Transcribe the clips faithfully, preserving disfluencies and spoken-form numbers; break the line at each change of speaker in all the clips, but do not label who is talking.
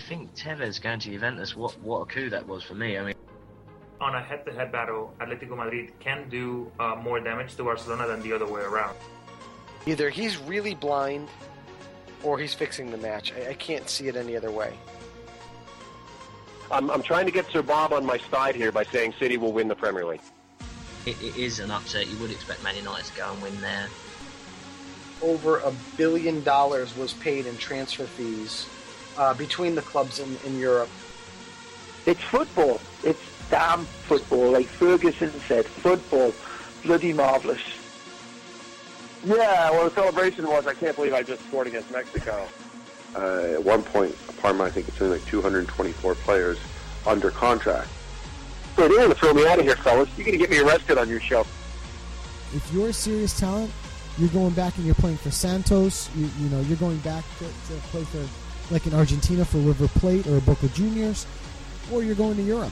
think Tevez going to Juventus, what, what a coup that was for me. I mean,
on a head-to-head battle, Atletico Madrid can do uh, more damage to Barcelona than the other way around.
Either he's really blind or he's fixing the match. I, I can't see it any other way.
I'm, I'm trying to get Sir Bob on my side here by saying City will win the Premier League.
It, it is an upset. You would expect Man United to go and win there.
Over a billion dollars was paid in transfer fees uh, between the clubs in, in Europe.
It's football. It's damn football. Like Ferguson said, football. Bloody marvellous.
Yeah, well, the celebration was, I can't believe I just scored against Mexico.
Uh, at one point, Parma, I think it's only like two hundred twenty-four players under contract.
So they're going to throw me out of here, fellas. You're going to get me arrested on your show.
If you're a serious talent, you're going back and you're playing for Santos. You, you know, you're going back to, to play for, like in Argentina, for River Plate or Boca Juniors, or you're going to Europe.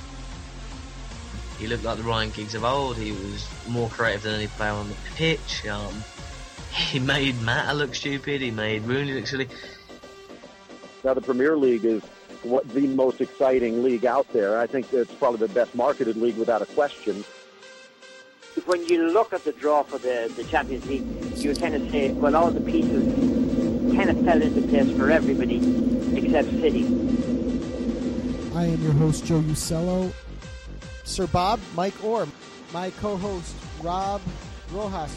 He looked like the Ryan Giggs of old. He was more creative than any player on the pitch. Um, he made Mata look stupid. He made Rooney look silly.
Now, the Premier League is what the most exciting league out there. I think it's probably the best marketed league without a question.
When you look at the draw for the, the Champions League, you kind of say, well, all the pieces kind of fell into place for everybody except City.
I am your host, Joe Usello. Sir Bob, Mike Orr, my co-host, Rob Rojas,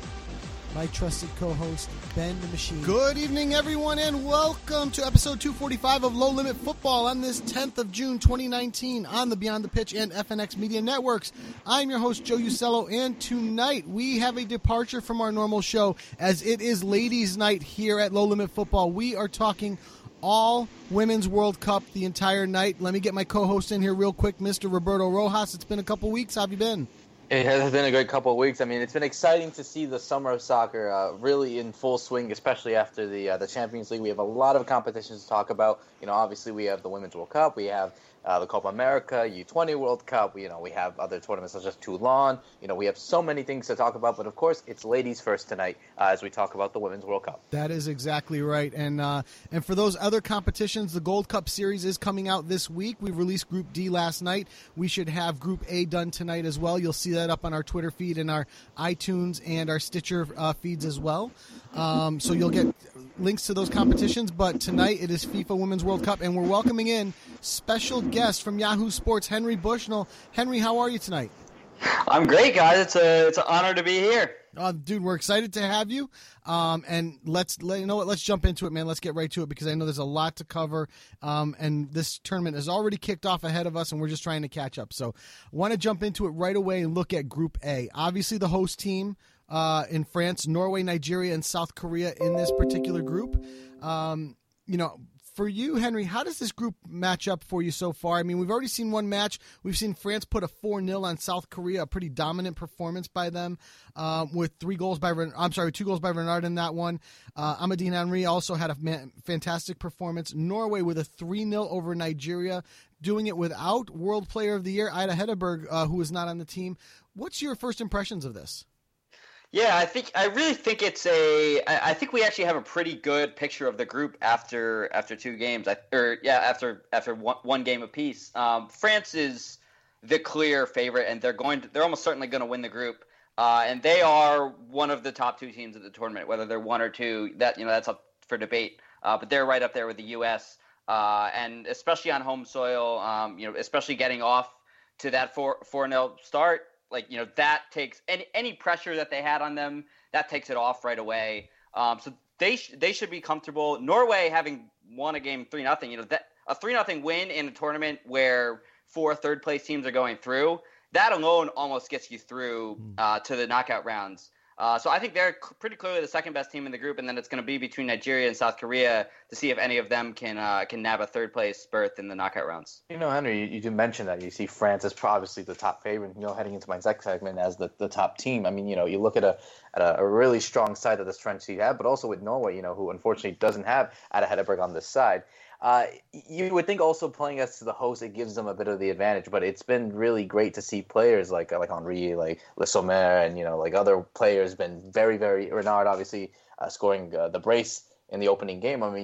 my trusted co-host, Ben the Machine.
Good evening, everyone, and welcome to episode two forty-five of Low Limit Football on this tenth of June, twenty nineteen, on the Beyond the Pitch and F N X Media Networks. I'm your host, Joe Usello, and tonight we have a departure from our normal show, as it is ladies' night here at Low Limit Football. We are talking all Women's World Cup the entire night. Let me get my co-host in here real quick, Mister Roberto Rojas. It's been a couple weeks. How have you been?
It has been a great couple of weeks. I mean, it's been exciting to see the summer of soccer uh, really in full swing, especially after the uh, the Champions League. We have a lot of competitions to talk about. You know, obviously we have the Women's World Cup. We have uh, the Copa America, U twenty World Cup. You know, we have other tournaments such as Toulon. You know, we have so many things to talk about. But, of course, it's ladies first tonight uh, as we talk about the Women's World Cup.
That is exactly right. And uh, and for those other competitions, the Gold Cup Series is coming out this week. We released Group D last night. We should have Group A done tonight as well. You'll see that up on our Twitter feed and our iTunes and our Stitcher uh, feeds as well. Um, so you'll get links to those competitions. But tonight it is FIFA Women's World Cup, and we're welcoming in special guest from Yahoo Sports, Henry Bushnell. Henry, how are you tonight?
I'm great, guys. It's a it's an honor to be here.
Uh, dude, we're excited to have you. Um, and let's let you know what. Let's jump into it, man. Let's get right to it because I know there's a lot to cover. Um, and this tournament has already kicked off ahead of us, and we're just trying to catch up. So, I want to jump into it right away and look at Group A. Obviously, the host team uh, in France, Norway, Nigeria, and South Korea in this particular group. Um, you know. For you, Henry, how does this group match up for you so far? I mean, we've already seen one match. We've seen France put a four nil on South Korea, a pretty dominant performance by them um, with three goals by – I'm sorry, two goals by Renard in that one. Uh, Amadine Henry also had a man, fantastic performance. Norway with a three nil over Nigeria, doing it without World Player of the Year, Ida Hedeberg, uh, who is not on the team. What's your first impressions of this?
Yeah, I think I really think it's a. I, I think we actually have a pretty good picture of the group after after two games, I, or yeah, after after one, one game apiece. Um, France is the clear favorite, and they're going to. They're almost certainly going to win the group, uh, and they are one of the top two teams at the tournament. Whether they're one or two, that you know that's up for debate. Uh, but they're right up there with the U S, uh, and especially on home soil. Um, you know, especially getting off to that four four nil start. Like, you know, that takes any any pressure that they had on them, that takes it off right away. Um, so they sh- they should be comfortable. Norway, having won a game three nothing, you know, that a three nothing win in a tournament where four third place teams are going through, that alone almost gets you through uh, to the knockout rounds. Uh, so I think they're c- pretty clearly the second best team in the group, and then it's going to be between Nigeria and South Korea to see if any of them can uh, can nab a third place berth in the knockout rounds.
You know, Henry, you, you do mention that you see France as obviously the top favorite. You know, heading into my next segment as the, the top team. I mean, you know, you look at a at a, a really strong side that this French team have, but also with Norway, you know, who unfortunately doesn't have Ada Hedeberg on this side. Uh, you would think also playing us to the host, it gives them a bit of the advantage, but it's been really great to see players like like Henry, like Le Sommer, and you know like other players been very, very Renard obviously uh, scoring uh, the brace in the opening game. I mean,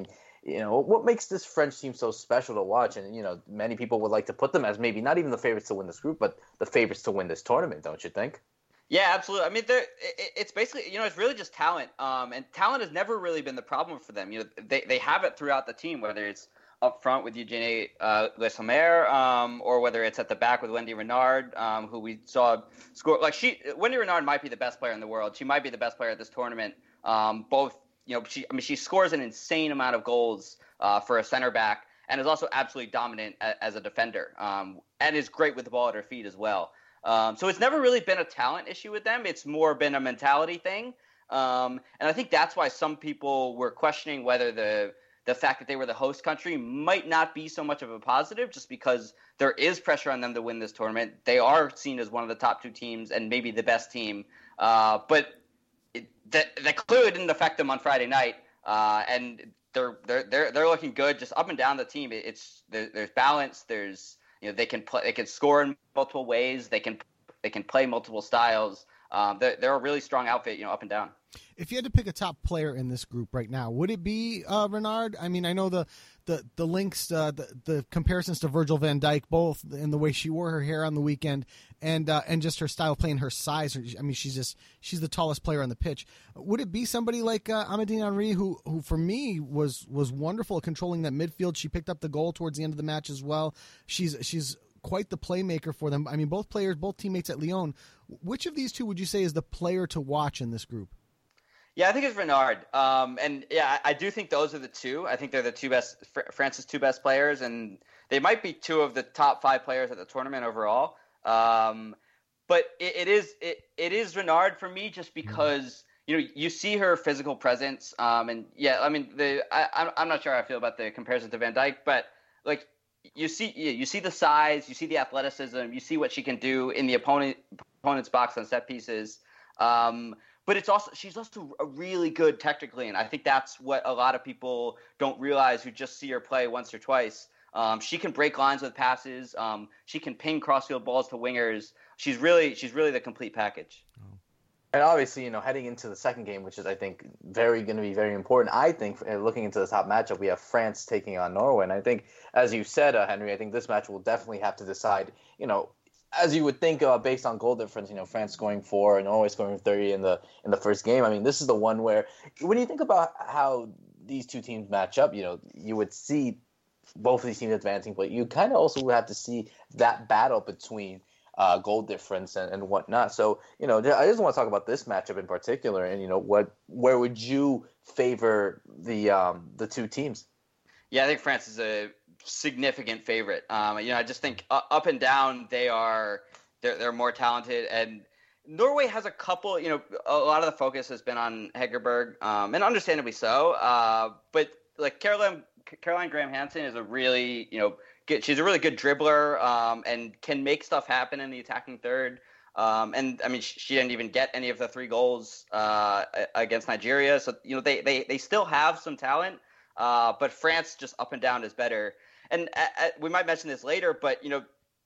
you know, what makes this French team so special to watch? And, you know, many people would like to put them as maybe not even the favorites to win this group, but the favorites to win this tournament, don't you think?
Yeah, absolutely. I mean, it, it's basically, you know, it's really just talent. Um, and talent has never really been the problem for them. You know, they, they have it throughout the team, whether it's up front with Eugenie uh, Le Sommer, um, or whether it's at the back with Wendy Renard, um, who we saw score. Like, she, Wendy Renard might be the best player in the world. She might be the best player at this tournament. Um, both, you know, she, I mean, she scores an insane amount of goals uh, for a center back, and is also absolutely dominant a, as a defender, um, and is great with the ball at her feet as well. Um, so it's never really been a talent issue with them. It's more been a mentality thing. Um, and I think that's why some people were questioning whether the the fact that they were the host country might not be so much of a positive, just because there is pressure on them to win this tournament. They are seen as one of the top two teams and maybe the best team. Uh, but it, that, that clearly didn't affect them on Friday night. Uh, and they're, they're, they're, they're looking good just up and down the team. It, it's there, there's balance. There's, You know, they can play. They can score in multiple ways. They can they can play multiple styles. Um, they're, they're a really strong outfit, you know, up and down.
If you had to pick a top player in this group right now, would it be uh, Renard? I mean, I know the the the links, uh, the the comparisons to Virgil van Dijk, both in the way she wore her hair on the weekend, and uh, and just her style of play and her size. I mean, she's just she's the tallest player on the pitch. Would it be somebody like uh, Amandine Henry, who who for me was was wonderful at controlling that midfield? She picked up the goal towards the end of the match as well. She's she's quite the playmaker for them. I mean, both players, both teammates at Lyon. Which of these two would you say is the player to watch in this group?
Yeah, I think it's Renard. Um, and yeah, I, I do think those are the two. I think they're the two best, Fr- France's two best players, and they might be two of the top five players at the tournament overall. Um, but it, it is it, it is Renard for me, just because you know you see her physical presence. Um, and yeah, I mean, the I, I'm I'm not sure how I feel about the comparison to Van Dijk, but like you see you see the size, you see the athleticism, you see what she can do in the opponent opponent's box on set pieces. Um, But it's also she's also a really good technically, and I think that's what a lot of people don't realize who just see her play once or twice. Um, she can break lines with passes. Um, she can ping crossfield balls to wingers. She's really she's really the complete package.
And obviously, you know, heading into the second game, which is I think very going to be very important. I think uh, looking into the top matchup, we have France taking on Norway, and I think, as you said, uh, Henry, I think this match will definitely have to decide, you know. As you would think, uh, based on goal difference, you know, France scoring four and Norway scoring thirty in the in the first game. I mean, this is the one where, when you think about how these two teams match up, you know, you would see both of these teams advancing, but you kind of also would have to see that battle between uh, goal difference and, and whatnot. So, you know, I just want to talk about this matchup in particular, and you know, what where would you favor the um, the two teams?
Yeah, I think France is a significant favorite. Um, you know, I just think uh, up and down they are they're they're more talented, and Norway has a couple. You know, a lot of the focus has been on Hegerberg, um, and understandably so. Uh, but like Caroline Caroline Graham Hansen is a really you know good, she's a really good dribbler, um, and can make stuff happen in the attacking third. Um, and I mean, she, she didn't even get any of the three goals uh, against Nigeria, so you know they they they still have some talent. Uh, but France just up and down is better. And uh, uh, we might mention this later, but you know,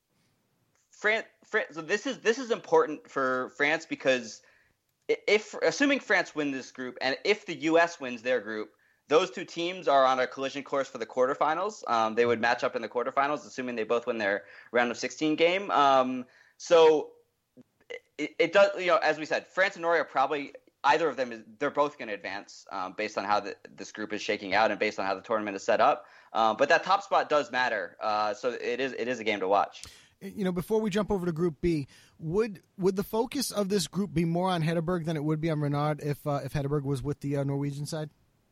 France. France so this is this is important for France because if assuming France win this group, and if the U S wins their group, those two teams are on a collision course for the quarterfinals. Um, they would match up in the quarterfinals, assuming they both win their round of sixteen game. Um, so it, it does. You know, as we said, France and Norway are probably. Either of them is they're both going to advance um, based on how the, this group is shaking out and based on how the tournament is set up. Um, but that top spot does matter, uh, so it is it is a game to watch.
You know, before we jump over to Group B, would would the focus of this group be more on Hegerberg than it would be on Renard if uh, if Hegerberg was with the uh, Norwegian side?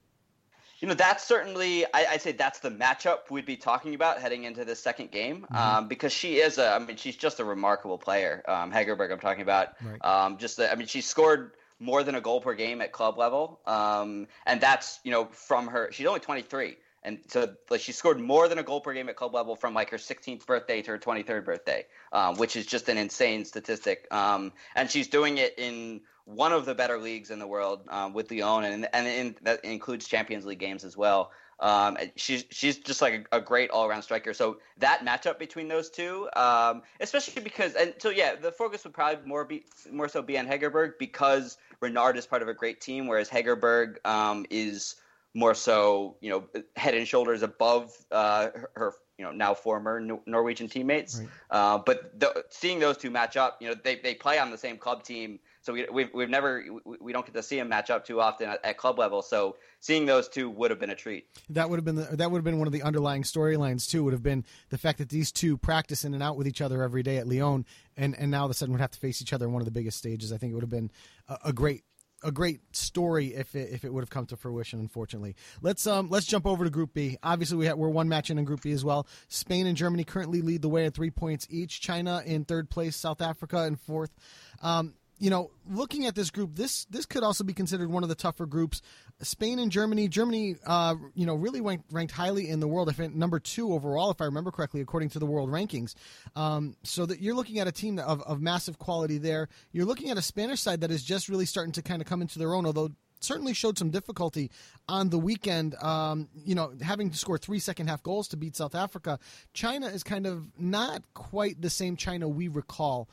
You know, that's certainly I, I'd say that's the matchup we'd be talking about heading into this second game, mm-hmm. um, because she is a I mean she's just a remarkable player. Um, Hegerberg, I'm talking about. Right. Um, just the, I mean she scored more than a goal per game at club level. Um, and that's, you know, from her, she's only twenty-three. And so like she scored more than a goal per game at club level from like her sixteenth birthday to her twenty-third birthday, um, which is just an insane statistic. Um, and she's doing it in one of the better leagues in the world um, with Lyon, and, and in, that includes Champions League games as well. Um, she's she's just like a, a great all-around striker. So that matchup between those two, um, especially because, and so yeah, the focus would probably more be more so be on Hegerberg because Renard is part of a great team, whereas Hegerberg um, is more so, you know, head and shoulders above uh, her, her, you know, now former Norwegian teammates. Right. Uh, but the, seeing those two match up, you know, they they play on the same club team, so we we've, we've never we, we don't get to see them match up too often at, at club level. So seeing those two would have been a treat.
That would have been the, that would have been one of the underlying storylines too. Would have been the fact that these two practice in and out with each other every day at Lyon, and and now all of a sudden would have to face each other in one of the biggest stages. I think it would have been a, a great. A great story if it, if it would have come to fruition. Unfortunately, let's um let's jump over to Group B. Obviously, we have, we're one match in in Group B as well. Spain and Germany currently lead the way at three points each. China in third place, South Africa in fourth. Um, you know, looking at this group, this this could also be considered one of the tougher groups. Spain and Germany. Germany, uh, you know, really ranked, ranked highly in the world. I think number two overall, if I remember correctly, according to the world rankings. Um, so that you're looking at a team of, of massive quality there. You're looking at a Spanish side that is just really starting to kind of come into their own, although certainly showed some difficulty on the weekend, um, you know, having to score three second half goals to beat South Africa. China is kind of not quite the same China we recall,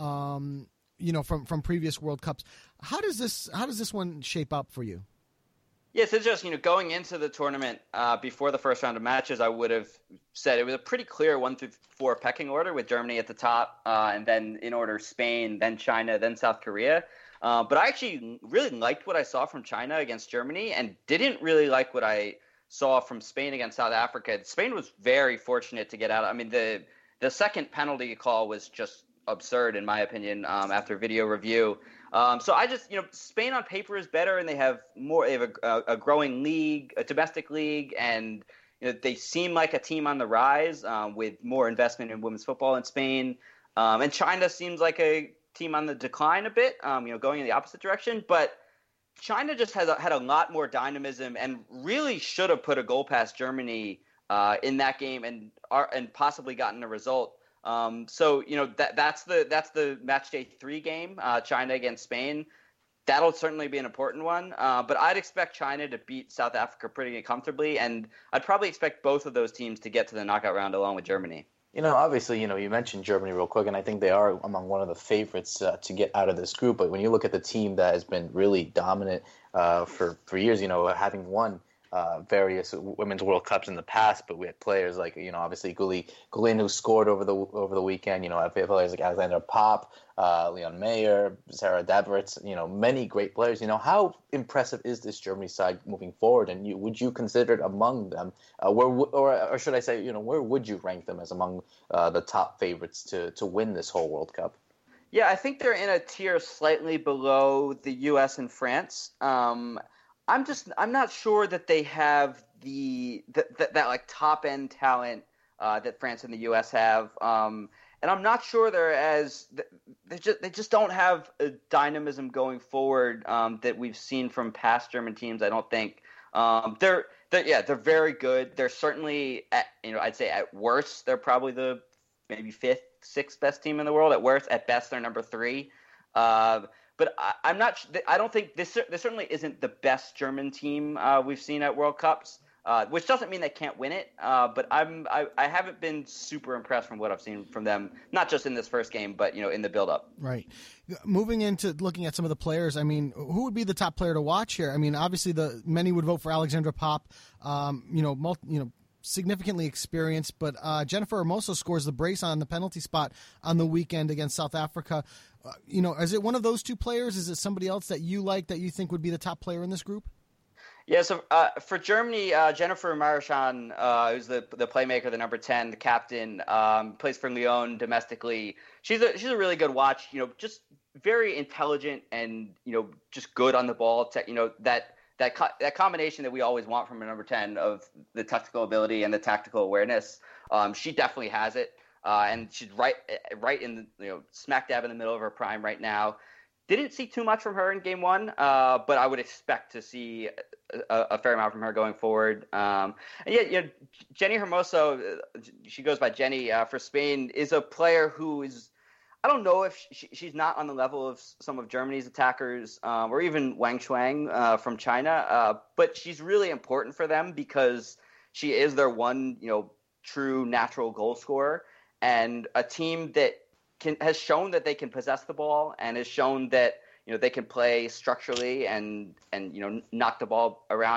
um, you know, from, from previous World Cups. How does this, how does this one shape up for you?
Yes, it's just, you know, going into the tournament uh, before the first round of matches, I would have said it was a pretty clear one through four pecking order with Germany at the top, uh, and then in order Spain, then China, then South Korea. Uh, but I actually really liked what I saw from China against Germany and didn't really like what I saw from Spain against South Africa. Spain was very fortunate to get out. I mean, the the second penalty call was just absurd, in my opinion, um, after video review. Um, so I just, you know, Spain on paper is better, and they have more, they have a, a growing league, a domestic league, and you know, they seem like a team on the rise um, with more investment in women's football in Spain. Um, and China seems like a team on the decline a bit, um, you know, going in the opposite direction. But China just has a, had a lot more dynamism and really should have put a goal past Germany uh, in that game and are, and possibly gotten a result. Um, so, you know, that that's the that's the match day three game, uh, China against Spain. That'll certainly be an important one. Uh, but I'd expect China to beat South Africa pretty comfortably, and I'd probably expect both of those teams to get to the knockout round along with Germany.
You know, obviously, you know, you mentioned Germany real quick, and I think they are among one of the favorites uh, to get out of this group. But when you look at the team that has been really dominant uh, for, for years, you know, having won uh, various Women's World Cups in the past, but we had players like, you know, obviously Gulli Gullin, who scored over the over the weekend. You know, players like Alexandra Popp, uh, Leon Meyer, Sarah Daveritz, you know, many great players. You know, how impressive is this Germany side moving forward? And you, would you consider it among them? Uh, where, or, or should I say, you know, where would you rank them as among uh, the top favorites to, to win this whole World Cup?
Yeah, I think they're in a tier slightly below the U S and France. Um, I'm just I'm not sure that they have the, the, the that like top end talent uh, that France and the U S have. Um, And I'm not sure they're as they just they just don't have a dynamism going forward um, that we've seen from past German teams. I don't think um, they're they're yeah they're very good. They're certainly at, you know I'd say at worst they're probably the maybe fifth sixth best team in the world. At worst, at best they're number three. Uh, but I, I'm not. I don't think this this certainly isn't the best German team uh, we've seen at World Cups. Uh, which doesn't mean they can't win it, uh, but I'm I, I haven't been super impressed from what I've seen from them, not just in this first game, but you know in the build-up.
Right. Moving into looking at some of the players, I mean, who would be the top player to watch here? I mean, obviously the many would vote for Alexandra Popp, um, you know, multi, you know, significantly experienced, but uh, Jennifer Hermoso scores the brace on the penalty spot on the weekend against South Africa. Uh, you know, is it one of those two players? Is it somebody else that you like that you think would be the top player in this group?
Yeah, so uh, for Germany, uh, Jennifer Marchand, uh, who's the the playmaker, the number ten, the captain, um, plays for Lyon domestically. She's a she's a really good watch. You know, just very intelligent and you know just good on the ball. Te- you know that that co- that combination that we always want from a number ten of the technical ability and the tactical awareness. Um, she definitely has it, uh, and she's right right in the, you know smack dab in the middle of her prime right now. Didn't see too much from her in game one, uh, but I would expect to see a, a fair amount from her going forward. Um, and yeah, you know, Jenny Hermoso, she goes by Jenny uh, for Spain, is a player who is, I don't know if she, she's not on the level of some of Germany's attackers um, or even Wang Shuang uh, from China, uh, but she's really important for them because she is their one, you know, true natural goal scorer and a team that Can, has shown that they can possess the ball and has shown that you know they can play structurally and and you know knock the ball around it.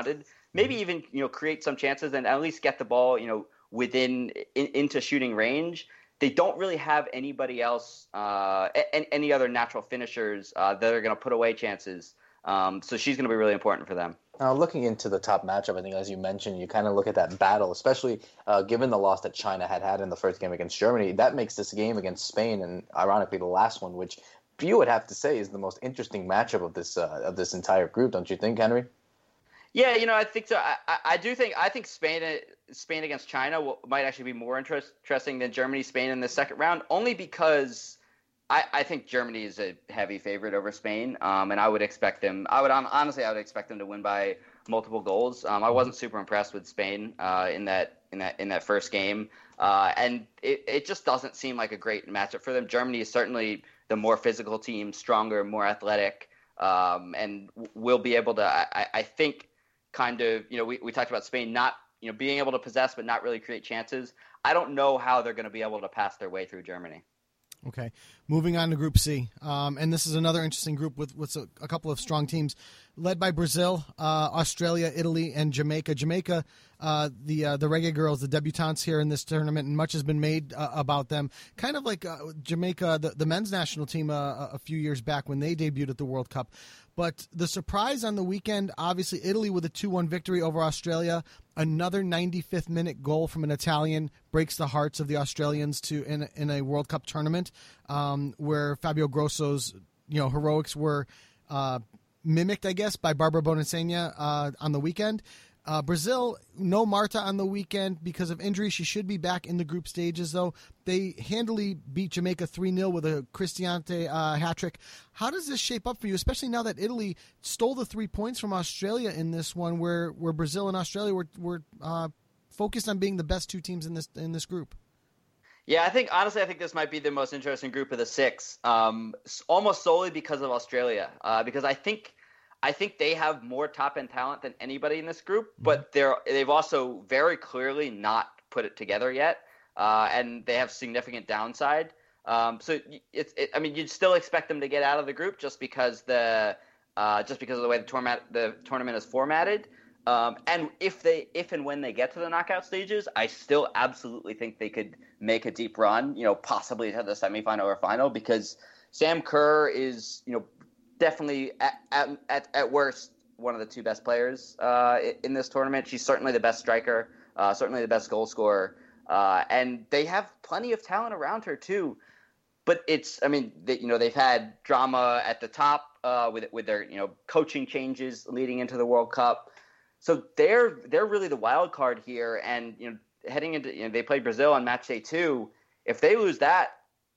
maybe even you know create some chances and at least get the ball you know within in, into shooting range. They don't really have anybody else, uh, any, any other natural finishers uh, that are going to put away chances. Um, so she's going to be really important for them.
Now, looking into the top matchup, I think, as you mentioned, you kind of look at that battle, especially uh, given the loss that China had had in the first game against Germany. That makes this game against Spain, and ironically the last one, which you would have to say is the most interesting matchup of this uh, of this entire group, don't you think, Henry?
Yeah, you know, I think so. I, I, I do think I think Spain Spain against China will, might actually be more interest, interesting than Germany Spain in the second round, only because I, I think Germany is a heavy favorite over Spain, um, and I would expect them. I would honestly, I would expect them to win by multiple goals. Um, I wasn't super impressed with Spain uh, in that in that in that first game, uh, and it, it just doesn't seem like a great matchup for them. Germany is certainly the more physical team, stronger, more athletic, um, and will be able to. I, I think. Kind of, you know, we, we talked about Spain not, you know, being able to possess but not really create chances. I don't know how they're going to be able to pass their way through Germany.
Okay, moving on to Group C, um, and this is another interesting group with, with a, a couple of strong teams, led by Brazil, uh, Australia, Italy, and Jamaica. Jamaica, uh, the uh, the Reggae Girls, the debutantes here in this tournament, and much has been made uh, about them. Kind of like uh, Jamaica, the, the men's national team uh, a few years back when they debuted at the World Cup. But the surprise on the weekend, obviously, Italy with a two one victory over Australia. Another ninety-fifth minute goal from an Italian breaks the hearts of the Australians to in in a World Cup tournament, um, where Fabio Grosso's you know heroics were uh, mimicked, I guess, by Barbara Bonacena uh, on the weekend. Uh, Brazil, no Marta on the weekend because of injury. She should be back in the group stages, though. They handily beat Jamaica three nil with a Cristiante uh, hat-trick. How does this shape up for you, especially now that Italy stole the three points from Australia in this one, where, where Brazil and Australia were, were uh, focused on being the best two teams in this in this group?
Yeah, I think, honestly, I think this might be the most interesting group of the six, um, almost solely because of Australia, uh, because I think I think they have more top-end talent than anybody in this group, but they're they've also very clearly not put it together yet, uh, and they have significant downside. Um, so it's it, I mean, you'd still expect them to get out of the group just because the uh, just because of the way the tournament the tournament is formatted. Um, and if they if and when they get to the knockout stages, I still absolutely think they could make a deep run, you know, possibly to the semifinal or final, because Sam Kerr is, you know, definitely at, at, at, at worst one of the two best players uh, in this tournament. She's certainly the best striker, uh, certainly the best goal scorer, uh, and they have plenty of talent around her too. But it's, I mean, they, you know, they've had drama at the top uh, with with their, you know, coaching changes leading into the World Cup. So they're they're really the wild card here, and you know, heading into, you know, they play Brazil on match day two. If they lose that,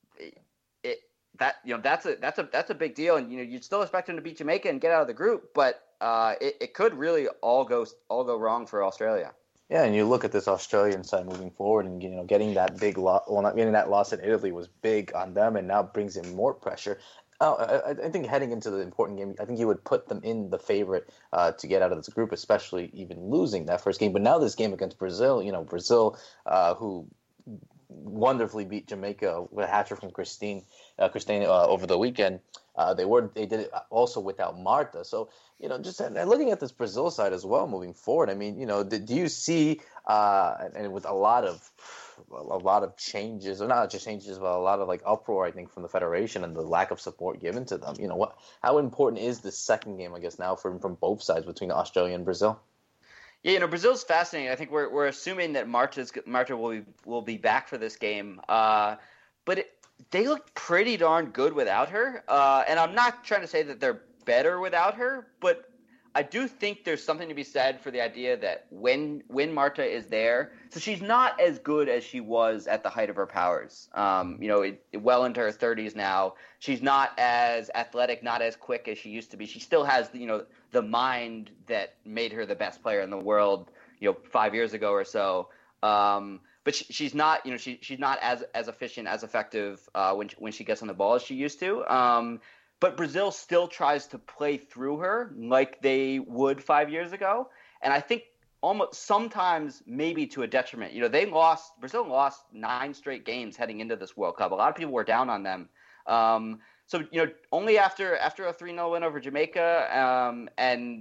it that you know that's a that's a that's a big deal, and you know you'd still expect them to beat Jamaica and get out of the group, but uh, it, it could really all go all go wrong for Australia.
Yeah, and you look at this Australian side moving forward, and you know, getting that big loss, well, not getting that loss in Italy was big on them, and now brings in more pressure. Oh, I, I think heading into the important game, I think you would put them in the favorite uh, to get out of this group, especially even losing that first game. But now this game against Brazil, you know, Brazil, uh, who wonderfully beat Jamaica with a hat-trick from Christine, uh, Christine uh, over the weekend. Uh, they were they did it also without Marta. So, you know, just and looking at this Brazil side as well moving forward, I mean, you know, do you see uh, and with a lot of a lot of changes, or not just changes, but a lot of like uproar, I think, from the federation and the lack of support given to them. You know, what how important is this second game, I guess, now from from both sides between Australia and Brazil?
Yeah, you know, Brazil's fascinating. I think we're we're assuming that Marta's Marta will be will be back for this game, uh, but it, they look pretty darn good without her. Uh, and I'm not trying to say that they're better without her, but I do think there's something to be said for the idea that when when Marta is there, so she's not as good as she was at the height of her powers. Um, you know, it, well into her thirties now. She's not as athletic, not as quick as she used to be. She still has, you know, the mind that made her the best player in the world, you know, five years ago or so. Um, but she, she's not, you know, she she's not as as efficient, as effective uh, when when she gets on the ball as she used to. Um, But Brazil still tries to play through her like they would five years ago. And I think almost sometimes maybe to a detriment. You know, they lost – Brazil lost nine straight games heading into this World Cup. A lot of people were down on them. Um, so, you know, only after after a three nil win over Jamaica, um, and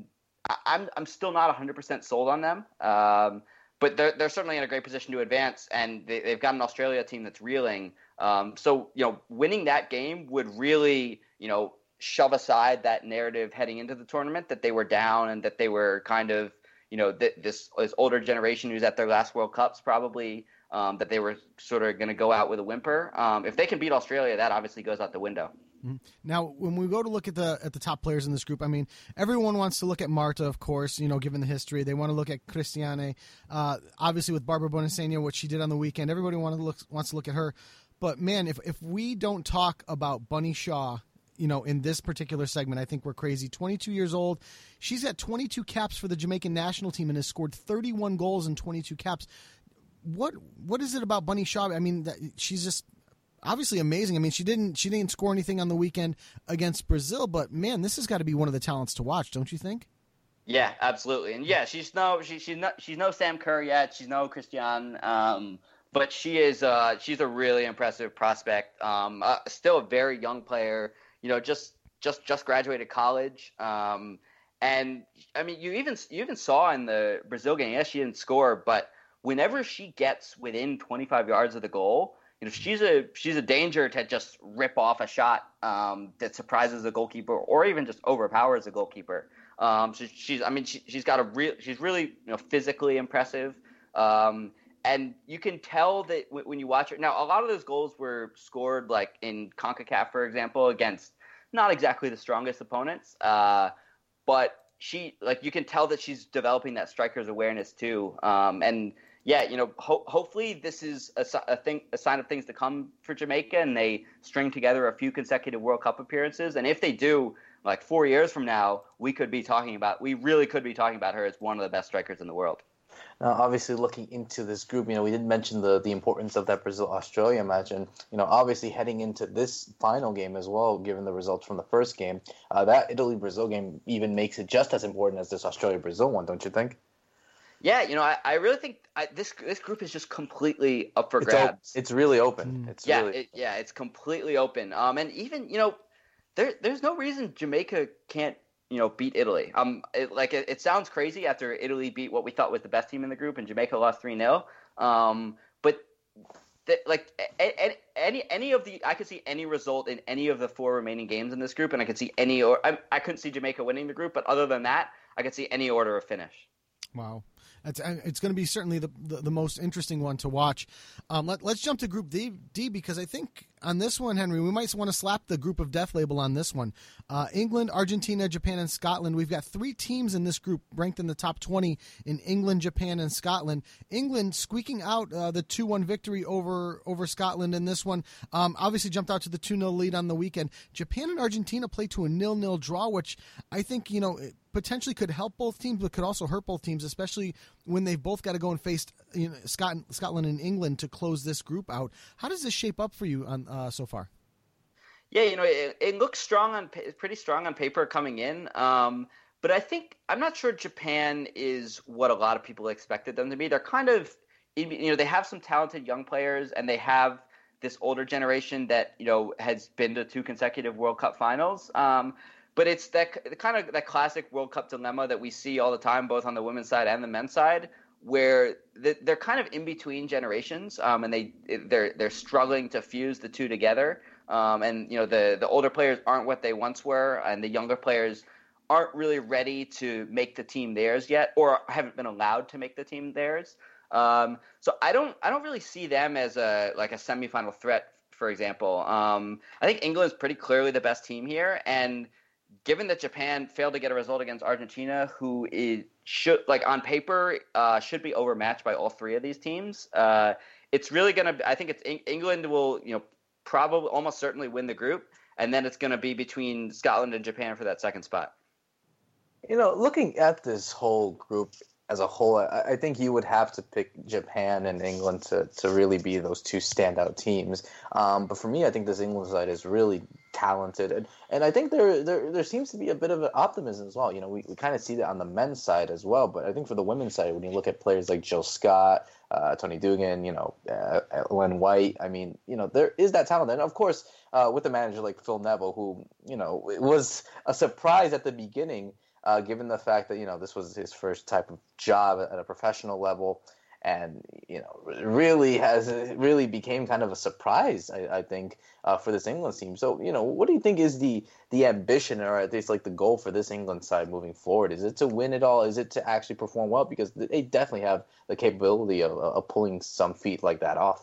I, I'm I'm still not one hundred percent sold on them. Um, but they're they're certainly in a great position to advance, and they, they've got an Australia team that's reeling. Um, so you know, winning that game would really you know shove aside that narrative heading into the tournament that they were down and that they were kind of you know th- this this older generation who's at their last World Cups probably. Um, that they were sort of going to go out with a whimper. Um, if they can beat Australia, that obviously goes out the window.
Mm-hmm. Now, when we go to look at the at the top players in this group, I mean, everyone wants to look at Marta, of course, you know, given the history. They want to look at Cristiane, uh, obviously with Barbara Bonasena, what she did on the weekend. Everybody want to look, wants to look at her. But, man, if, if we don't talk about Bunny Shaw, you know, in this particular segment, I think we're crazy. twenty-two years old. She's got twenty-two caps for the Jamaican national team and has scored thirty-one goals in twenty-two caps. What what is it about Bunny Shaw? I mean, that, she's just obviously amazing. I mean, she didn't she didn't score anything on the weekend against Brazil, but man, this has got to be one of the talents to watch, don't you think?
Yeah, absolutely. And yeah, she's no she, she's not she's no Sam Kerr yet. She's no Christian, um, but she is uh, she's a really impressive prospect. Um, uh, still a very young player. You know, just just just graduated college. Um, and I mean, you even you even saw in the Brazil game. Yes, she didn't score, but whenever she gets within twenty-five yards of the goal, you know she's a she's a danger to just rip off a shot um, that surprises the goalkeeper or even just overpowers the goalkeeper. Um, so she's I mean she, she's got a real she's really you know physically impressive, um, and you can tell that w- when you watch her. Now a lot of those goals were scored like in CONCACAF, for example, against not exactly the strongest opponents, uh, but she like you can tell that she's developing that striker's awareness too, um, and. Yeah, you know, ho- hopefully this is a, a thing, a sign of things to come for Jamaica, and they string together a few consecutive World Cup appearances. And if they do, like four years from now, we could be talking about, we really could be talking about her as one of the best strikers in the world.
Now, obviously, looking into this group, you know, we did mention the, the importance of that Brazil-Australia match, and you know, obviously heading into this final game as well, given the results from the first game, uh, that Italy-Brazil game even makes it just as important as this Australia-Brazil one, don't you think?
Yeah, you know, I, I really think I, this this group is just completely up for
it's
grabs.
Op- it's really open. It's
yeah,
really...
it, yeah, it's completely open. Um, and even you know, there there's no reason Jamaica can't you know beat Italy. Um, it, like it, it sounds crazy after Italy beat what we thought was the best team in the group, and Jamaica lost three nil. Um, but th- like a, a, any any of the I could see any result in any of the four remaining games in this group, and I could see any or I, I couldn't see Jamaica winning the group, but other than that, I could see any order of finish.
Wow. It's, it's going to be certainly the, the, the most interesting one to watch. Um, let, let's jump to Group D, D because I think on this one, Henry, we might want to slap the Group of Death label on this one. Uh, England, Argentina, Japan, and Scotland. We've got three teams in this group ranked in the top twenty in England, Japan, and Scotland. England squeaking out uh, the two one victory over over Scotland in this one. Um, obviously jumped out to the two nil lead on the weekend. Japan and Argentina played to a nil nil draw, which I think, you know, it potentially could help both teams, but could also hurt both teams, especially when they've both got to go and face you know, Scotland, Scotland and England to close this group out. How does this shape up for you on uh, so far?
Yeah, you know, it, it looks strong on pretty strong on paper coming in, um, but I think I'm not sure Japan is what a lot of people expected them to be. They're kind of, you know, they have some talented young players, and they have this older generation that you know has been to two consecutive World Cup finals. Um, But it's that kind of that classic World Cup dilemma that we see all the time, both on the women's side and the men's side, where they're kind of in between generations, um, and they they're they're struggling to fuse the two together. Um, and you know the the older players aren't what they once were, and the younger players aren't really ready to make the team theirs yet, or haven't been allowed to make the team theirs. Um, so I don't I don't really see them as a like a semifinal threat, for example. Um, I think England's pretty clearly the best team here, and given that Japan failed to get a result against Argentina, who is should like on paper uh, should be overmatched by all three of these teams, uh, it's really going to. I think it's England will you know probably almost certainly win the group, and then it's going to be between Scotland and Japan for that second spot.
You know, looking at this whole group as a whole, I, I think you would have to pick Japan and England to, to really be those two standout teams. Um, but for me, I think this England side is really talented. And, and I think there, there there seems to be a bit of an optimism as well. You know, we, we kind of see that on the men's side as well. But I think for the women's side, when you look at players like Jill Scott, uh, Tony Dugan, you know, uh, Len White, I mean, you know, there is that talent. And of course, uh, with a manager like Phil Neville, who, you know, it was a surprise at the beginning, uh, given the fact that, you know, this was his first type of job at a professional level, and, you know, really has it really became kind of a surprise, I, I think, uh, for this England team. So, you know, what do you think is the the ambition, or at least like the goal for this England side moving forward? Is it to win it all? Is it to actually perform well? Because they definitely have the capability of, of pulling some feat like that off.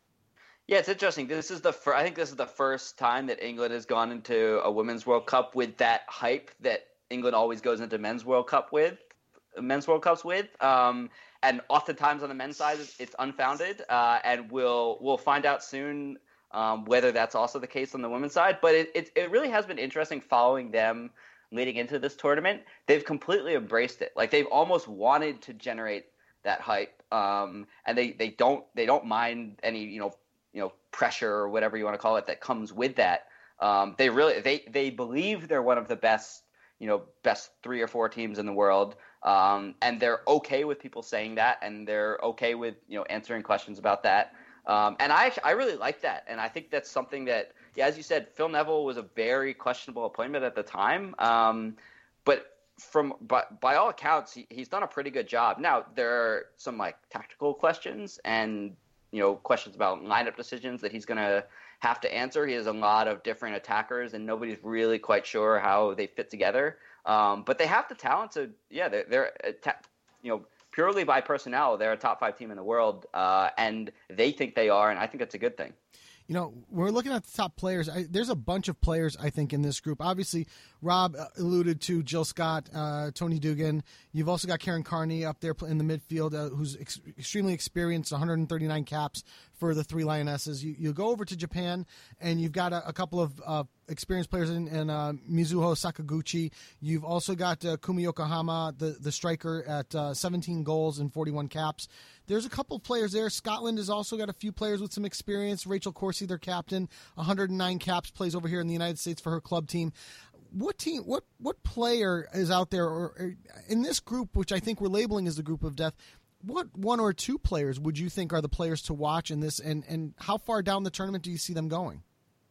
Yeah, it's interesting. This is the fir- I think this is the first time that England has gone into a Women's World Cup with that hype that England always goes into Men's World Cup with, Men's World Cups with. Um, And oftentimes on the men's side, it's unfounded, uh, and we'll we'll find out soon um, whether that's also the case on the women's side. But it, it it really has been interesting following them leading into this tournament. They've completely embraced it. Like, they've almost wanted to generate that hype, um, and they, they don't they don't mind any you know you know pressure or whatever you want to call it that comes with that. Um, they really they they believe they're one of the best you know best three or four teams in the world. Um, and they're okay with people saying that, and they're okay with, you know, answering questions about that. Um, and I I really like that. And I think that's something that, yeah, as you said, Phil Neville was a very questionable appointment at the time. Um, but from by, by all accounts, he, he's done a pretty good job. Now, there are some, like, tactical questions and, you know, questions about lineup decisions that he's going to have to answer. He has a lot of different attackers, and nobody's really quite sure how they fit together. Um, but they have the talent to, yeah, they're, they're you know, purely by personnel, they're a top five team in the world, uh, and they think they are, and I think that's a good thing.
You know, we're looking at the top players. I, there's a bunch of players, I think, in this group. Obviously, Rob alluded to Jill Scott, uh, Tony Dugan. You've also got Karen Carney up there in the midfield, uh, who's ex- extremely experienced, one hundred thirty-nine caps for the three Lionesses. You, you go over to Japan, and you've got a, a couple of uh, experienced players in, in uh, Mizuho Sakaguchi. You've also got uh, Kumi Yokohama, the, the striker, at uh, seventeen goals and forty-one caps. There's a couple of players there. Scotland has also got a few players with some experience. Rachel Corsie, their captain, one hundred nine caps, plays over here in the United States for her club team. What team? What what player is out there, or, or in this group, which I think we're labeling as the group of death? What one or two players would you think are the players to watch in this, and, and how far down the tournament do you see them going?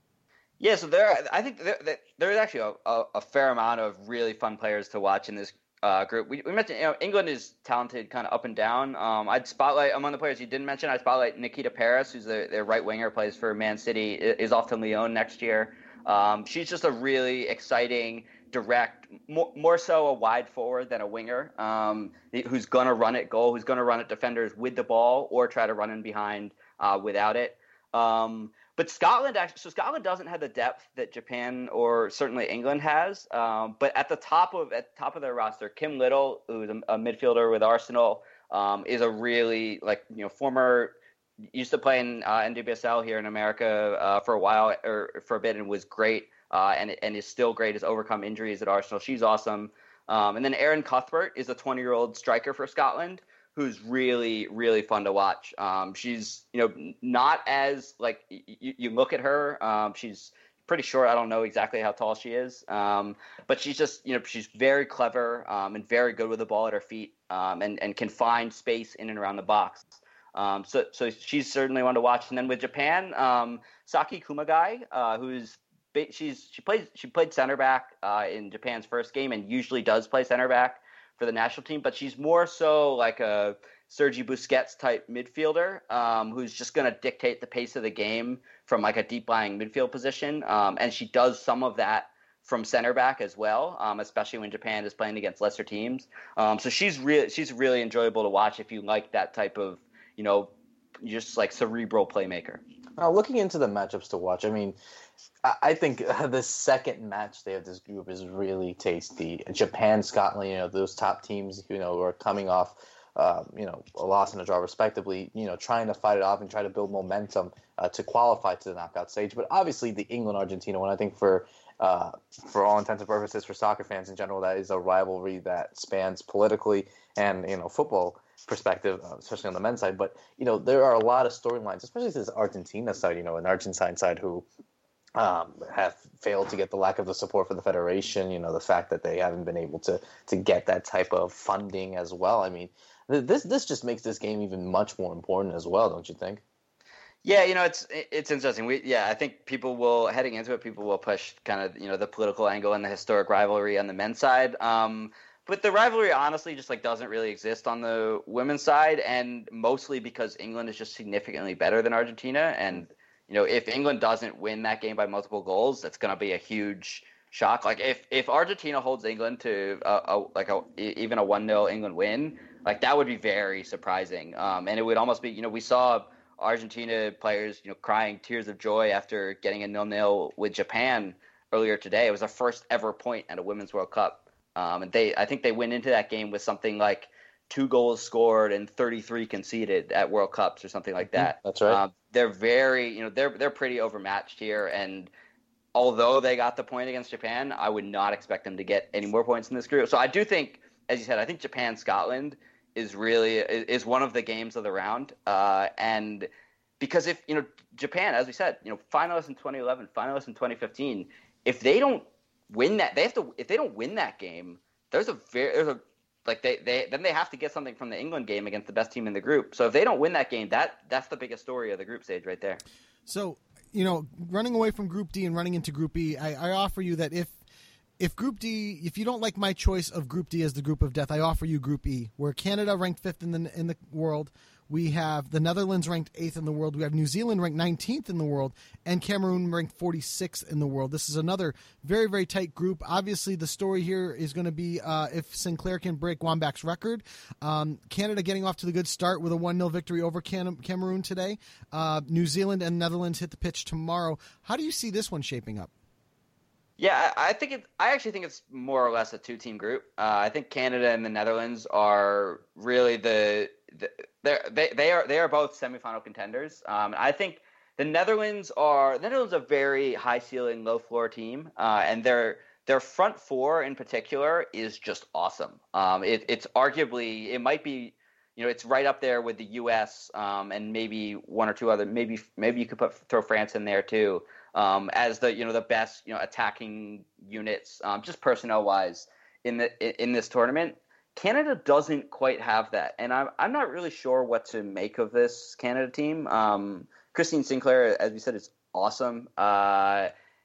Yeah, so there, I think there, there is actually a, a, a fair amount of really fun players to watch in this uh, group. We, we mentioned, you know, England is talented kind of up and down. Um, I'd spotlight, among the players you didn't mention, I'd spotlight Nikita Paris, who's the, their right winger, plays for Man City, is off to Lyon next year. Um, she's just a really exciting, direct, more, more so a wide forward than a winger, um, who's going to run at goal, who's going to run at defenders with the ball or try to run in behind uh, without it. Um, But Scotland actually, so Scotland doesn't have the depth that Japan or certainly England has. Um, but at the top of at the top of their roster, Kim Little, who's a, a midfielder with Arsenal, um, is a really like you know former used to play in uh, N W S L here in America uh, for a while or for a bit and was great uh, and and is still great. Has overcome injuries at Arsenal. She's awesome. Um, and then Erin Cuthbert is a twenty-year-old striker for Scotland, who's really, really fun to watch. Um, she's, you know, not as, like, you, you look at her, um, she's pretty short. I don't know exactly how tall she is. Um, but she's just, you know, she's very clever um, and very good with the ball at her feet um, and, and can find space in and around the box. Um, so so she's certainly one to watch. And then with Japan, um, Saki Kumagai, uh, who's she's she plays she played center back uh, in Japan's first game and usually does play center back for the national team, but she's more so like a Sergi Busquets type midfielder um, who's just going to dictate the pace of the game from like a deep lying midfield position. Um, and she does some of that from center back as well, um, especially when Japan is playing against lesser teams. Um, so she's really, she's really enjoyable to watch if you like that type of, you know, just like cerebral playmaker.
Now, looking into the matchups to watch, I mean, I think the second match day of this group is really tasty. Japan, Scotland, you know, those top teams, you know, are coming off, uh, you know, a loss and a draw respectively, you know, trying to fight it off and try to build momentum uh, to qualify to the knockout stage. But obviously the England-Argentina one, I think for uh, for all intents and purposes, for soccer fans in general, that is a rivalry that spans politically and, you know, football perspective, uh, especially on the men's side. But, you know, there are a lot of storylines, especially this Argentina side, you know, an Argentine side who Um, have failed to get the lack of the support for the federation, you know, the fact that they haven't been able to to get that type of funding as well. I mean, th- this this just makes this game even much more important as well, don't you think?
Yeah, you know, it's it's interesting. We yeah, I think people will heading into it. People will push kind of you know the political angle and the historic rivalry on the men's side. Um, but the rivalry honestly just like doesn't really exist on the women's side, and mostly because England is just significantly better than Argentina. And you know, if England doesn't win that game by multiple goals, that's going to be a huge shock. Like if if Argentina holds England to a, a like a even a one nil England win, like that would be very surprising. Um, and it would almost be you know we saw Argentina players, you know, crying tears of joy after getting a nil-nil with Japan earlier today. It was their first ever point at a Women's World Cup, um, and they, I think, they went into that game with something like two goals scored and thirty-three conceded at World Cups or something like that.
That's right.
Um, they're very, you know, they're they're pretty overmatched here, and although they got the point against Japan, I would not expect them to get any more points in this group. So I do think, as you said, I think Japan Scotland is really is one of the games of the round, uh, and because if you know Japan, as we said, you know finalists in twenty eleven, finalists in twenty fifteen, if they don't win that, they have to. If they don't win that game, there's a very there's a like they, they then they have to get something from the England game against the best team in the group. So if they don't win that game, that that's the biggest story of the group stage right there.
So you know, running away from Group D and running into Group E, I, I offer you that if. If Group D, if you don't like my choice of Group D as the group of death, I offer you Group E, where Canada ranked fifth in the in the world. We have the Netherlands ranked eighth in the world. We have New Zealand ranked nineteenth in the world, and Cameroon ranked forty-sixth in the world. This is another very, very tight group. Obviously, the story here is going to be uh, if Sinclair can break Wambach's record. Um, Canada getting off to the good start with a one nil victory over Cam- Cameroon today. Uh, New Zealand and Netherlands hit the pitch tomorrow. How do you see this one shaping up?
Yeah, I think it. I actually think it's more or less a two-team group. Uh, I think Canada and the Netherlands are really the, the they they are they are both semifinal contenders. Um, I think the Netherlands are the Netherlands are a very high ceiling, low floor team, uh, and their their front four in particular is just awesome. Um, it, it's arguably it might be. You know, it's right up there with the U S um, and maybe one or two other. Maybe maybe you could put throw France in there too. Um, as the you know the best you know attacking units, um, just personnel wise in the in this tournament. Canada doesn't quite have that, and I'm I'm not really sure what to make of this Canada team. Um, Christine Sinclair, as we said, is awesome, uh,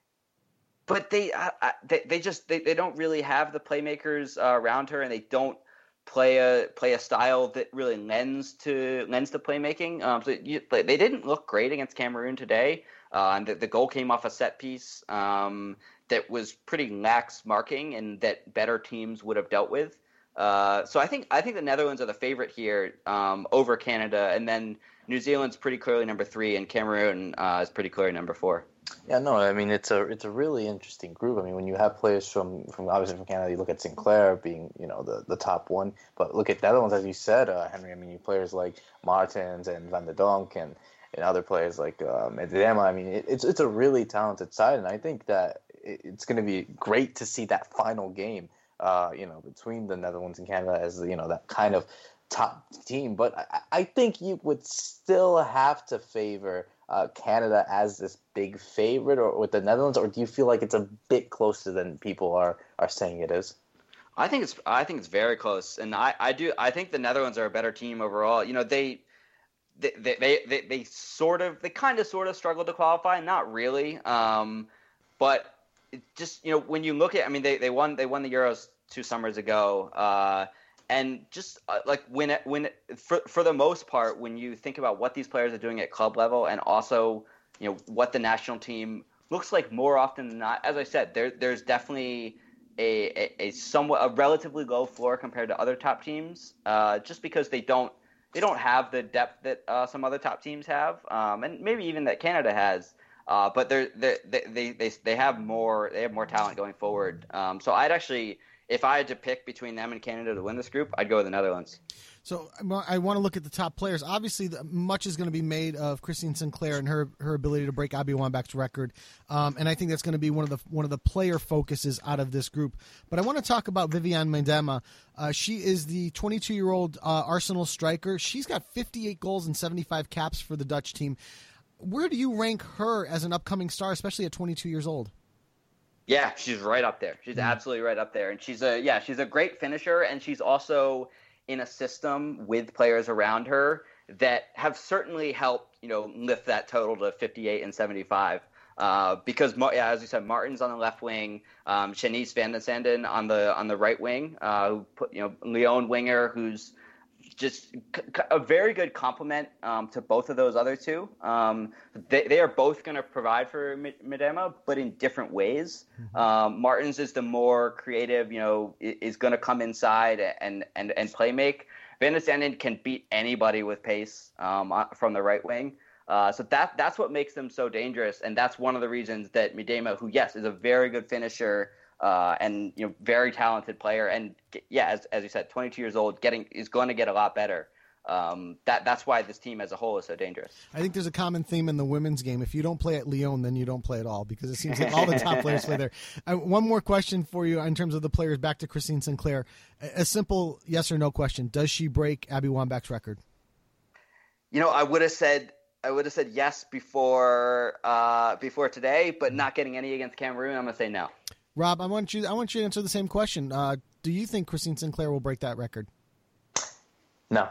but they, I, I, they they just they, they don't really have the playmakers uh, around her, and they don't play a play a style that really lends to lends to playmaking. Um, so you, they didn't look great against Cameroon today. Uh, and the, the goal came off a set piece um, that was pretty lax marking and that better teams would have dealt with. Uh, so I think I think the Netherlands are the favorite here um, over Canada, and then New Zealand's pretty clearly number three, and Cameroon uh, is pretty clearly number four.
Yeah, no, I mean it's a it's a really interesting group. I mean, when you have players from, from obviously from Canada, you look at Sinclair being you know the, the top one, but look at Netherlands as you said, uh, Henry. I mean, you players like Martins and Van de Donk and. And other players like uh, Medema. I mean, it, it's it's a really talented side, and I think that it, it's going to be great to see that final game, uh, you know, between the Netherlands and Canada as you know that kind of top team. But I, I think you would still have to favor uh, Canada as this big favorite, or with the Netherlands, or do you feel like it's a bit closer than people are, are saying it is?
I think it's I think it's very close, and I, I do I think the Netherlands are a better team overall. You know, they. They, they they they sort of they kind of sort of struggled to qualify, not really, um, but it just you know when you look at I mean they, they won they won the Euros two summers ago, uh, and just uh, like when it, when it, for for the most part when you think about what these players are doing at club level and also you know what the national team looks like more often than not, as I said, there there's definitely a, a, a somewhat a relatively low floor compared to other top teams, uh, just because they don't. They don't have the depth that uh, some other top teams have, um, and maybe even that Canada has. Uh, but they're, they're, they they they they have more they have more talent going forward. Um, so I'd actually, if I had to pick between them and Canada to win this group, I'd go with the Netherlands.
So I want to look at the top players. Obviously, the, much is going to be made of Christine Sinclair and her her ability to break Abby Wambach's record, um, and I think that's going to be one of the one of the player focuses out of this group. But I want to talk about Viviane Miedema. Uh, she is the twenty-two-year-old uh, Arsenal striker. She's got fifty-eight goals and seventy-five caps for the Dutch team. Where do you rank her as an upcoming star, especially at twenty-two years old?
Yeah, she's right up there. She's mm. absolutely right up there, and she's a yeah, she's a great finisher, and she's also in a system with players around her that have certainly helped, you know, lift that total to fifty-eight and seventy-five. Uh, because, yeah, as you said, Martins on the left wing, um, Shanice Van den Sanden on the on the right wing, uh, who put, you know, Leon Winger, who's just c- a very good complement um, to both of those other two. Um, they, they are both going to provide for Midema, but in different ways. Mm-hmm. Um, Martins is the more creative, you know, is going to come inside and, and, and play make. Van den Sanden can beat anybody with pace um, from the right wing. Uh, so that that's what makes them so dangerous, and that's one of the reasons that Midema, who, yes, is a very good finisher, Uh, and you know, very talented player, and yeah, as as you said, twenty-two years old, getting is going to get a lot better. Um, that that's why this team as a whole is so dangerous.
I think there's a common theme in the women's game. If you don't play at Lyon, then you don't play at all, because it seems like all the top players play there. Uh, one more question for you in terms of the players. Back to Christine Sinclair. A, a simple yes or no question: does she break Abby Wambach's record?
You know, I would have said. I would have said yes before uh, before today, but not getting any against Cameroon, I'm going to say no.
Rob, I want you I want you to answer the same question. Uh, do you think Christine Sinclair will break that record?
No.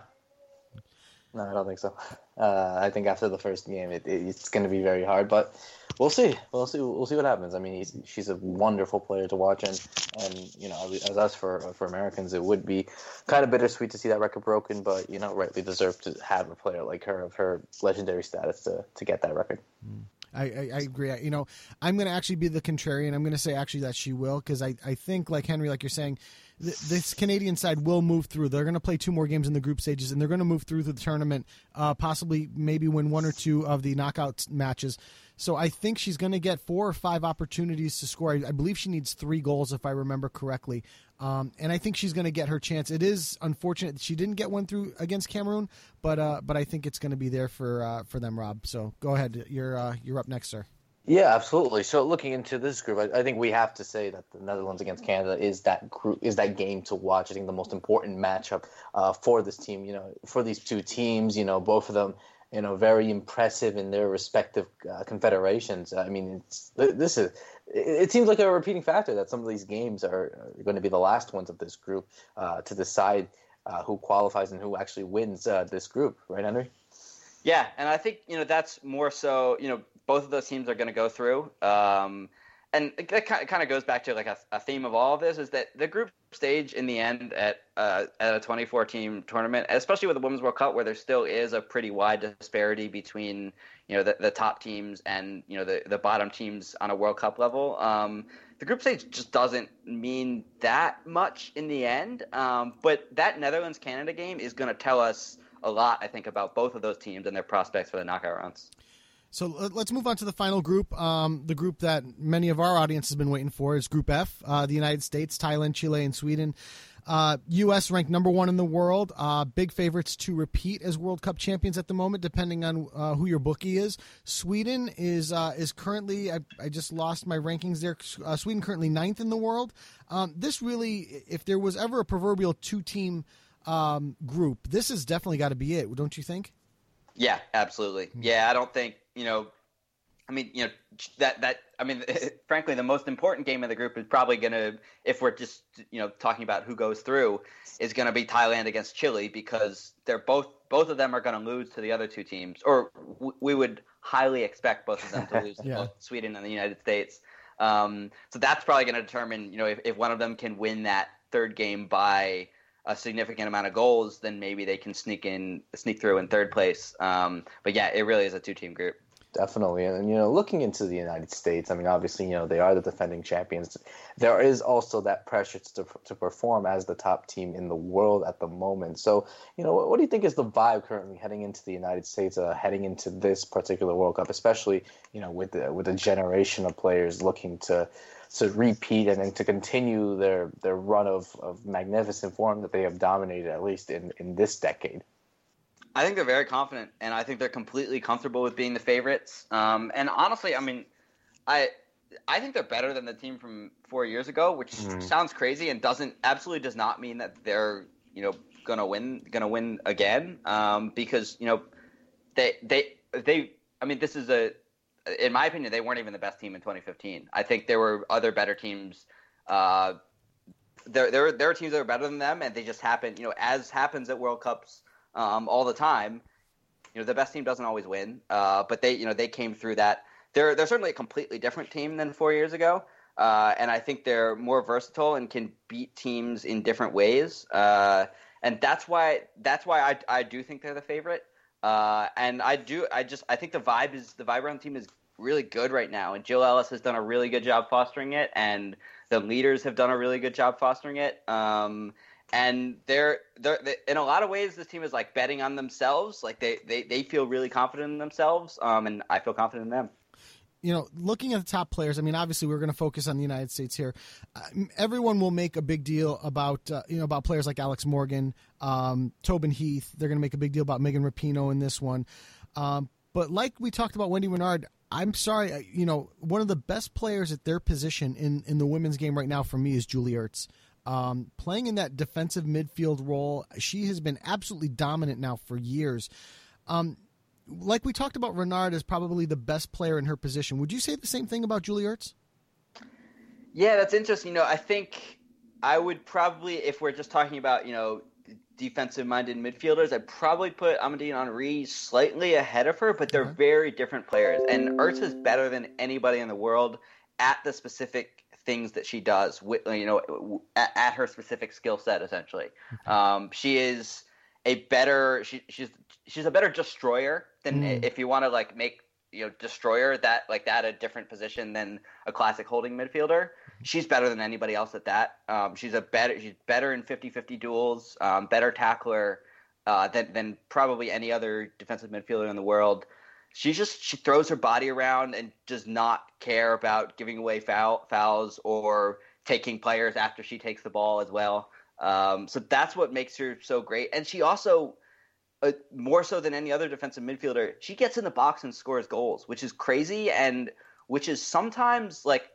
No, I don't think so. Uh, I think after the first game, it, it, it's going to be very hard, but we'll see. We'll see. We'll see what happens. I mean, he's, she's a wonderful player to watch, and, and you know, as us for for Americans, it would be kind of bittersweet to see that record broken, but you know, rightly deserved to have a player like her of her legendary status to to get that record.
Mm. I, I, I agree. You know, I'm going to actually be the contrarian. I'm going to say actually that she will, because I, I think, like Henry, like you're saying, th- this Canadian side will move through. They're going to play two more games in the group stages, and they're going to move through the tournament, uh, possibly maybe win one or two of the knockout matches. So I think she's going to get four or five opportunities to score. I, I believe she needs three goals, if I remember correctly. Um, and I think she's going to get her chance. It is unfortunate that she didn't get one through against Cameroon, but uh, but I think it's going to be there for uh, for them, Rob. So go ahead. You're uh, you're up next, sir.
Yeah, absolutely. So looking into this group, I, I think we have to say that the Netherlands against Canada is that group, is that game to watch. I think the most important matchup uh, for this team, you know, for these two teams, you know, both of them, you know, very impressive in their respective uh, confederations. I mean, it's, this is. It seems like a repeating factor that some of these games are, are going to be the last ones of this group uh, to decide uh, who qualifies and who actually wins uh, this group, right, Henry?
Yeah, and I think, you know, that's more so, you know, both of those teams are going to go through. Um, and that kind of goes back to like a, a theme of all of this, is that the group stage in the end at uh, at a twenty-four team tournament, especially with the Women's World Cup, where there still is a pretty wide disparity between, you know, the, the top teams and, you know, the, the bottom teams on a World Cup level. Um, the group stage just doesn't mean that much in the end. Um, but that Netherlands-Canada game is going to tell us a lot, I think, about both of those teams and their prospects for the knockout rounds.
So let's move on to the final group. Um, the group that many of our audience has been waiting for is Group F, uh, the United States, Thailand, Chile, and Sweden. Uh, U S ranked number one in the world, uh, big favorites to repeat as World Cup champions at the moment, depending on uh, who your bookie is. Sweden is uh, is currently, I, I just lost my rankings there, uh, Sweden currently ninth in the world. Um, this really, if there was ever a proverbial two-team um, group, this has definitely got to be it, don't you think?
Yeah, absolutely. Yeah, I don't think, you know, I mean, you know, that, that, I mean, frankly, the most important game of the group is probably going to, if we're just, you know, talking about who goes through, is going to be Thailand against Chile, because they're both, both of them are going to lose to the other two teams, or w- we would highly expect both of them to lose
yeah.
to both Sweden and the United States. Um, so that's probably going to determine, you know, if, if one of them can win that third game by a significant amount of goals, then maybe they can sneak in, sneak through in third place. Um, but yeah, it really is a two-team group.
Definitely. And, you know, looking into the United States, I mean, obviously, you know, they are the defending champions. There is also that pressure to to perform as the top team in the world at the moment. So, you know, what, what do you think is the vibe currently heading into the United States, uh, heading into this particular World Cup, especially, you know, with the, with a generation of players looking to to repeat and, and to continue their, their run of, of magnificent form that they have dominated, at least in, in this decade?
I think they're very confident, and I think they're completely comfortable with being the favorites. Um, and honestly, I mean, I I think they're better than the team from four years ago, which mm. sounds crazy and doesn't absolutely does not mean that they're, you know, gonna win gonna win again. Um, because, you know, they they they I mean, this is a in my opinion, they weren't even the best team in twenty fifteen. I think there were other better teams. Uh, there there there are teams that are better than them, and they just happen, you know, as happens at World Cups. Um, all the time, you know, the best team doesn't always win, uh, but they, you know, they came through that. They're they're certainly a completely different team than four years ago, uh, and I think they're more versatile and can beat teams in different ways. Uh, and that's why that's why I I do think they're the favorite. Uh, and I do I just I think the vibe is the vibe around the team is really good right now, and Jill Ellis has done a really good job fostering it, and the leaders have done a really good job fostering it. Um, And they're, they're they, in a lot of ways, this team is like betting on themselves. Like they, they, they feel really confident in themselves, um, and I feel confident in them.
You know, looking at the top players, I mean, obviously we're going to focus on the United States here. Uh, everyone will make a big deal about, uh, you know, about players like Alex Morgan, um, Tobin Heath. They're going to make a big deal about Megan Rapinoe in this one. Um, but like we talked about Wendy Renard, I'm sorry, you know, one of the best players at their position in, in the women's game right now for me is Julie Ertz. Um, playing in that defensive midfield role, she has been absolutely dominant now for years. Um, like we talked about, Renard is probably the best player in her position. Would you say the same thing about Julie Ertz?
Yeah, that's interesting. You know, I think I would probably, if we're just talking about, you know, defensive-minded midfielders, I'd probably put Amandine Henry slightly ahead of her, but they're okay. very different players. And Ertz is better than anybody in the world at the specific things that she does, with, you know, at, at her specific skill set. Essentially, okay. um, she is a better. She, she's she's a better destroyer than mm. if you want to like make you know destroyer that like that a different position than a classic holding midfielder. She's better than anybody else at that. Um, she's a better. She's better in fifty-fifty duels. Um, better tackler uh, than than probably any other defensive midfielder in the world. She just she throws her body around and does not care about giving away foul, fouls or taking players after she takes the ball as well. Um, so that's what makes her so great. And she also, uh, more so than any other defensive midfielder, she gets in the box and scores goals, which is crazy and which is sometimes like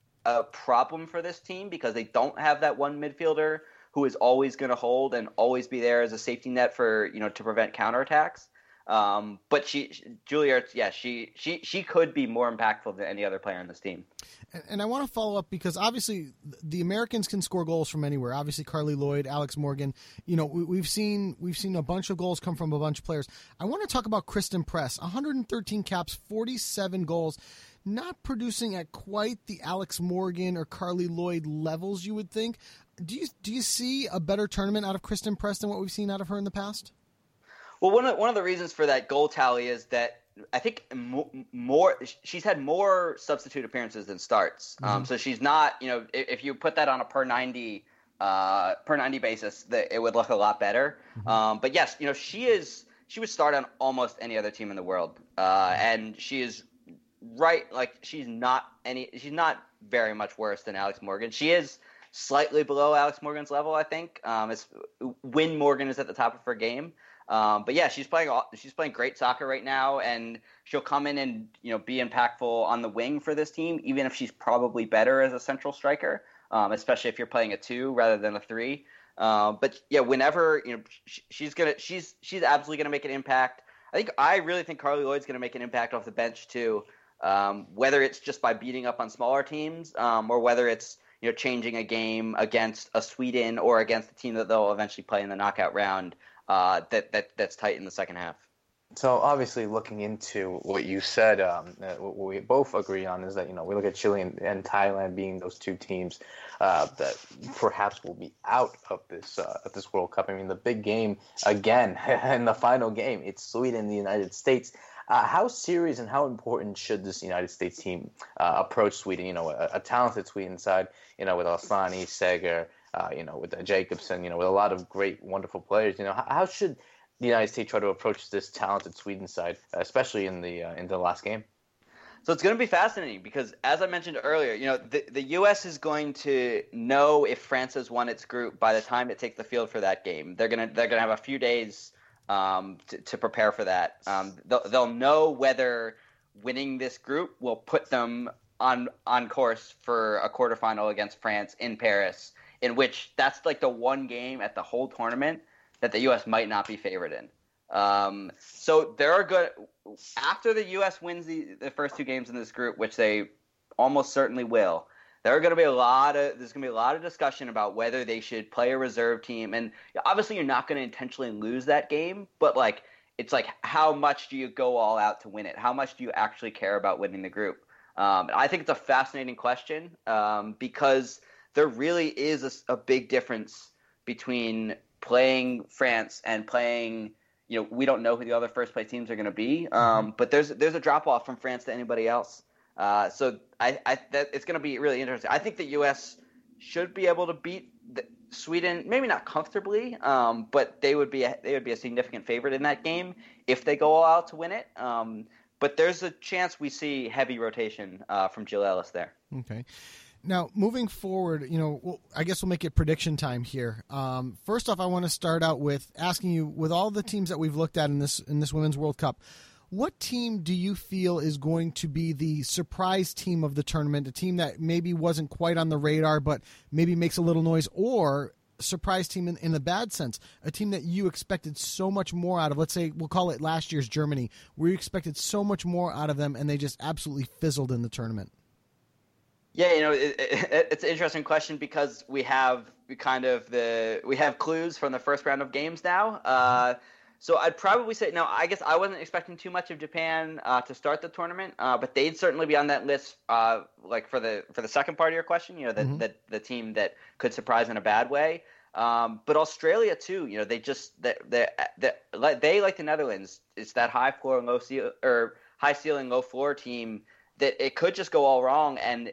a problem for this team because they don't have that one midfielder who is always going to hold and always be there as a safety net for you know to prevent counterattacks. Um, but she, Julie Ertz, yeah, she, she, she could be more impactful than any other player on this team.
And, and I want to follow up because obviously the Americans can score goals from anywhere. Obviously, Carly Lloyd, Alex Morgan. You know, we, we've seen we've seen a bunch of goals come from a bunch of players. I want to talk about Kristen Press. one hundred thirteen caps, forty-seven goals. Not producing at quite the Alex Morgan or Carly Lloyd levels you would think. Do you do you see a better tournament out of Kristen Press than what we've seen out of her in the past?
Well, one of one of the reasons for that goal tally is that I think more she's had more substitute appearances than starts. Mm-hmm. Um, so she's not, you know, if, if you put that on a per ninety uh, per ninety basis, that it would look a lot better. Mm-hmm. Um, but yes, you know, she is she would start on almost any other team in the world, uh, and she is right. Like she's not any she's not very much worse than Alex Morgan. She is slightly below Alex Morgan's level, I think. Um, it's when Morgan is at the top of her game. Um, but yeah, she's playing she's playing great soccer right now, and she'll come in and you know be impactful on the wing for this team, even if she's probably better as a central striker, um, especially if you're playing a two rather than a three. Um, but yeah, whenever you know she, she's gonna she's she's absolutely gonna make an impact. I think I really think Carly Lloyd's gonna make an impact off the bench too, um, whether it's just by beating up on smaller teams, um, or whether it's you know changing a game against a Sweden or against a team that they'll eventually play in the knockout round. Uh, that, that that's tight in the second half.
So obviously, looking into what you said, um, uh, what we both agree on is that you know we look at Chile and, and Thailand being those two teams uh, that perhaps will be out of this uh, of this World Cup. I mean, the big game again in the final game, it's Sweden and the United States. Uh, how serious and how important should this United States team uh, approach Sweden? You know, a, a talented Sweden side, you know, with Alsani, Seger. Uh, you know, with uh, Jacobson, you know, with a lot of great, wonderful players. You know, how, how should the United States try to approach this talented Sweden side, especially in the uh, in the last game?
So it's going to be fascinating because, as I mentioned earlier, you know, the the U S is going to know if France has won its group by the time it takes the field for that game. They're gonna they're gonna have a few days um, to, to prepare for that. Um, they'll, they'll know whether winning this group will put them on on course for a quarterfinal against France in Paris. In which that's like the one game at the whole tournament that the U S might not be favored in. Um, so there are good after the U S wins the, the first two games in this group, which they almost certainly will. There are going to be a lot of there's going to be a lot of discussion about whether they should play a reserve team, and obviously you're not going to intentionally lose that game, but like it's like, how much do you go all out to win it? How much do you actually care about winning the group? Um, I think it's a fascinating question um, because there really is a, a big difference between playing France and playing, you know, we don't know who the other first place teams are going to be, um, but there's there's a drop off from France to anybody else. Uh, so I, I that it's going to be really interesting. I think the U S should be able to beat the, Sweden, maybe not comfortably, um, but they would be a, they would be a significant favorite in that game if they go all out to win it. Um, but there's a chance we see heavy rotation uh, from Jill Ellis there.
Okay. Now, moving forward, you know, well, I guess we'll make it prediction time here. Um, first off, I want to start out with asking you, with all the teams that we've looked at in this in this Women's World Cup, what team do you feel is going to be the surprise team of the tournament, a team that maybe wasn't quite on the radar but maybe makes a little noise, or surprise team in, in the bad sense, a team that you expected so much more out of? Let's say we'll call it last year's Germany, where you expected so much more out of them and they just absolutely fizzled in the tournament.
Yeah, you know, it, it, it's an interesting question because we have kind of the we have clues from the first round of games now. Uh, so I'd probably say, no, I guess I wasn't expecting too much of Japan uh, to start the tournament, uh, but they'd certainly be on that list. Uh, like for the for the second part of your question, you know, the mm-hmm. the, the team that could surprise in a bad way. Um, but Australia too, you know, they just they they they, they like the Netherlands. It's that high floor and low ceil or high ceiling, low floor team that it could just go all wrong. And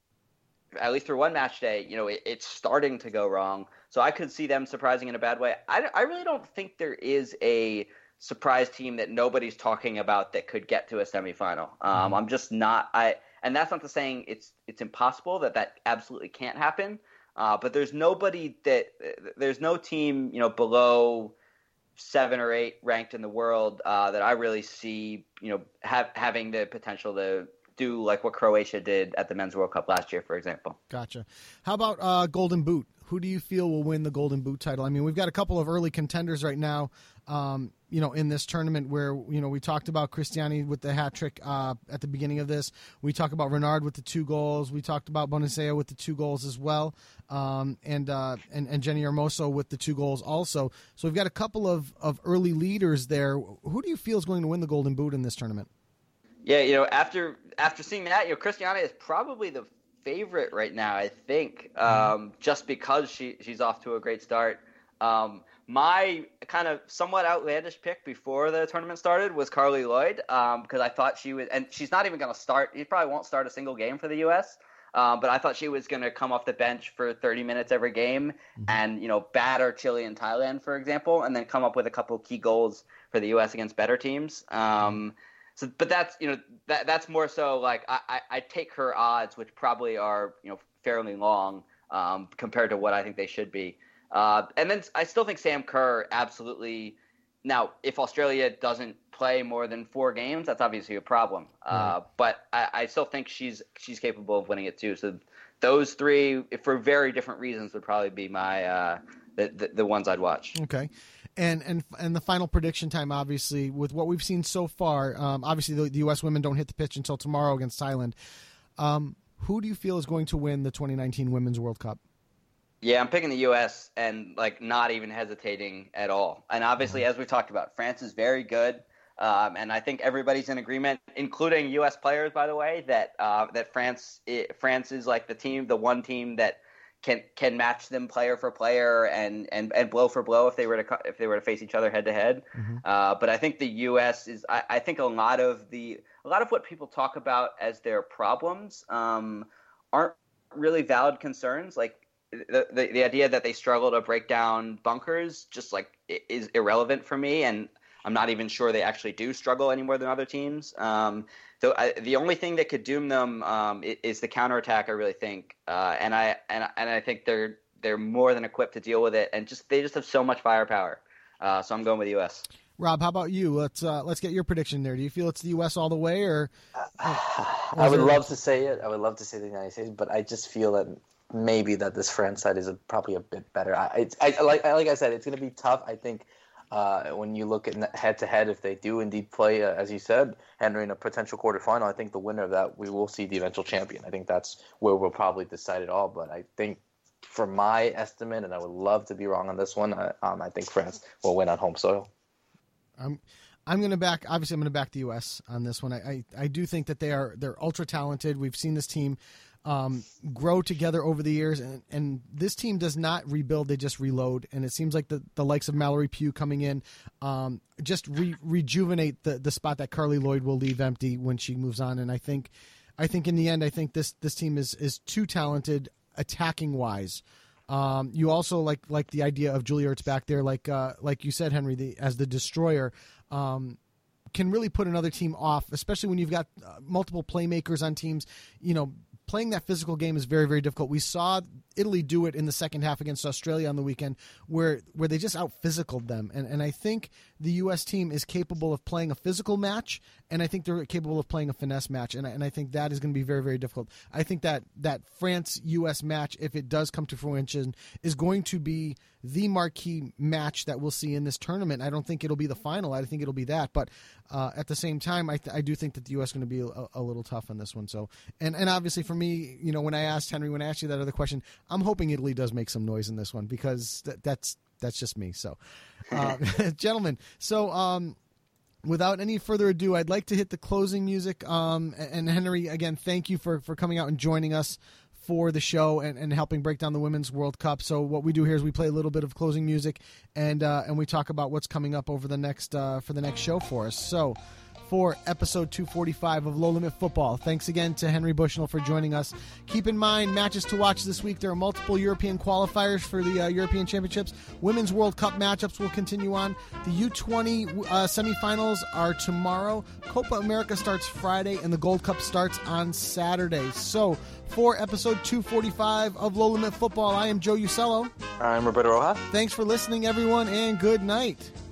at least for one match day, you know, it, it's starting to go wrong. So I could see them surprising in a bad way. I, I really don't think there is a surprise team that nobody's talking about that could get to a semifinal. Um, mm-hmm. I'm just not. I and that's not to saying it's it's impossible that that absolutely can't happen. Uh, but there's nobody that there's no team, you know, below seven or eight ranked in the world uh, that I really see, you know, have, having the potential to do like what Croatia did at the Men's World Cup last year, for example.
Gotcha. How about uh, Golden Boot? Who do you feel will win the Golden Boot title? I mean, we've got a couple of early contenders right now, um, you know, in this tournament where, you know, we talked about Cristiani with the hat trick uh, at the beginning of this. We talked about Renard with the two goals. We talked about Bonacea with the two goals as well, um, and, uh, and and Jenny Hermoso with the two goals also. So we've got a couple of, of early leaders there. Who do you feel is going to win the Golden Boot in this tournament?
Yeah, you know, after after seeing that, you know, Cristiani is probably the favorite right now, I think, um, just because she she's off to a great start. Um, my kind of somewhat outlandish pick before the tournament started was Carly Lloyd, um, because I thought she would, and she's not even going to start. She probably won't start a single game for the U S, um, but I thought she was going to come off the bench for thirty minutes every game mm-hmm. and, you know, batter Chile and Thailand, for example, and then come up with a couple key goals for the U S against better teams. Um, So, but that's, you know, that that's more so like I, I, I take her odds, which probably are, you know, fairly long um, compared to what I think they should be. Uh, and then I still think Sam Kerr absolutely. Now, if Australia doesn't play more than four games, that's obviously a problem. Uh, right. But I, I still think she's she's capable of winning it too. So those three, for very different reasons, would probably be my uh, the, the the ones I'd watch.
Okay. And and and the final prediction time, obviously, with what we've seen so far, um, obviously the, the U S women don't hit the pitch until tomorrow against Thailand. Um, who do you feel is going to win the twenty nineteen Women's World Cup?
Yeah, I'm picking the U S and like not even hesitating at all. And obviously, mm-hmm. as we talked about, France is very good, um, and I think everybody's in agreement, including U S players, by the way, that uh, that France it, France is like the team, the one team that can can match them player for player and, and, and blow for blow if they were to if they were to face each other head to head. But I think the U S is I, I think a lot of the a lot of what people talk about as their problems um, aren't really valid concerns. Like the, the the idea that they struggle to break down bunkers just like is irrelevant for me, and I'm not even sure they actually do struggle any more than other teams. Um, so I, the only thing that could doom them um, is the counterattack, I really think, uh, and I and and I think they're they're more than equipped to deal with it, and just they just have so much firepower. Uh, so I'm going with the U S.
Rob, how about you? Let's uh, let's get your prediction there. Do you feel it's the U S all the way, or?
Uh, I would love to say it. I would love to say the United States, but I just feel that maybe that this France side is a, probably a bit better. I, I, I like like I said, it's going to be tough. I think. Uh, when you look at head-to-head, if they do indeed play, uh, as you said, Henry, in a potential quarterfinal, I think the winner of that, we will see the eventual champion. I think that's where we'll probably decide it all. But I think, for my estimate, and I would love to be wrong on this one, I, um, I think France will win on home soil.
I'm I'm going to back. Obviously, I'm going to back the U S on this one. I, I I do think that they are they're ultra talented. We've seen this team um, grow together over the years, and, and this team does not rebuild; they just reload. And it seems like the, the likes of Mallory Pugh coming in um, just re- rejuvenate the, the spot that Carly Lloyd will leave empty when she moves on. And I think I think in the end, I think this this team is is too talented attacking wise. Um, you also like like the idea of Julia Ertz back there, like uh, like you said, Henry, the, as the destroyer. Um, can really put another team off, especially when you've got uh, multiple playmakers on teams. You know, playing that physical game is very, very difficult. We saw Italy do it in the second half against Australia on the weekend, where where they just out-physicaled them. And and I think the U S team is capable of playing a physical match, and I think they're capable of playing a finesse match. And I, and I think that is going to be very, very difficult. I think that that France-U S match, if it does come to fruition, is going to be the marquee match that we'll see in this tournament. I don't think it'll be the final. I think it'll be that. But uh, at the same time, I, th- I do think that the U S is going to be a, a little tough on this one. So, and, and obviously for me, you know, when I asked Henry, when I asked you that other question, I'm hoping Italy does make some noise in this one, because th- that's that's just me. So, uh, gentlemen, so um, without any further ado, I'd like to hit the closing music. Um, and Henry, again, thank you for, for coming out and joining us for the show and, and helping break down the Women's World Cup. So what we do here is we play a little bit of closing music, and uh, and we talk about what's coming up over the next uh, for the next show for us. So for episode two forty-five of Low Limit Football, thanks again to Henry Bushnell for joining us. Keep in mind, matches to watch this week. There are multiple European qualifiers for the uh, European Championships. Women's World Cup matchups will continue on. The U twenty uh, semifinals are tomorrow. Copa America starts Friday, and the Gold Cup starts on Saturday. So for episode two forty-five of Low Limit Football, I am Joe Usello.
I'm Roberto Rojas.
Thanks for listening, everyone, and good night.